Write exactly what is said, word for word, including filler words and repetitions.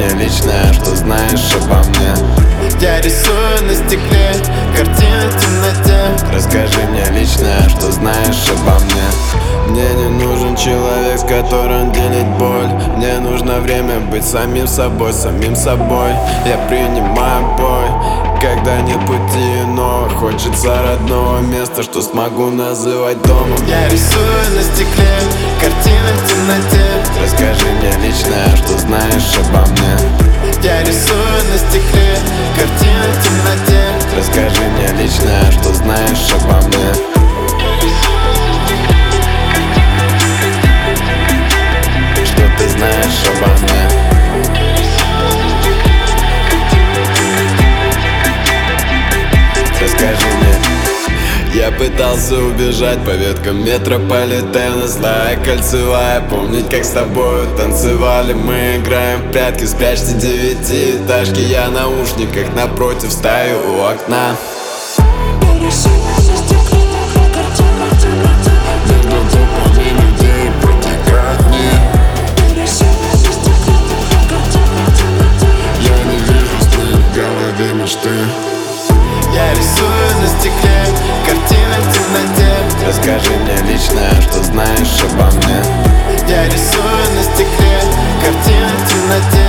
мне личное, что знаешь обо мне. Я рисую на стекле картины в темноте. Расскажи мне личное, что знаешь обо мне. Мне не нужен человек, с которым делить боль. Мне нужно время быть самим собой, самим собой. Я принимаю бой, когда нет пути иного. Хочется родного места, что смогу называть домом. Я рисую на стекле картины в темноте. Расскажи мне личное, что знаешь обо мне. Я рисую на стекле картины в темноте. Расскажи мне личное, что знаешь обо мне. Что ты знаешь обо мне. Расскажи мне. Я пытался убежать по веткам метрополитена. Злая кольцевая, помнить, как с тобою танцевали. Мы играем в прятки, спрячьте девятиэтажки. Я в наушниках напротив стою у окна. Я рисую на стекле картины в темноте. Расскажи мне личное, что знаешь обо мне. Я рисую на стекле картины в темноте.